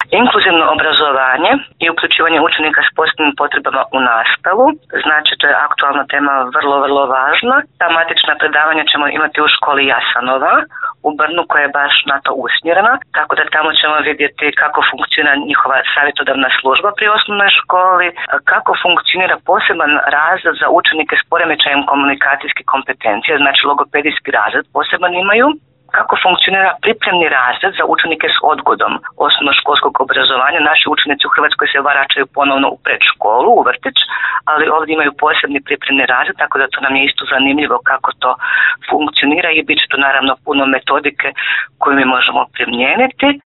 Inkluzivno obrazovanje i uključivanje učenika s posebnim potrebama u nastavu, znači to je aktualna tema vrlo važna. Ta matična predavanja ćemo imati u školi Jasanova u Brnu koja je baš na to usmjerena, tako da tamo ćemo vidjeti kako funkcionira njihova savjetodavna služba pri osnovnoj školi, kako funkcionira poseban razred za učenike s poremećajem komunikacijskih kompetencija, znači logopedijski razred poseban imaju, kako funkcionira pripremni razred za učenike s odgodom osnovnoškolskog obrazovanja. Naši učenici u Hrvatskoj se vraćaju ponovno u predškolu, u vrtić, ali ovdje imaju posebni pripremni razred, tako da to nam je isto zanimljivo kako to funkcionira i bit će tu naravno puno metodike koju mi možemo primijeniti.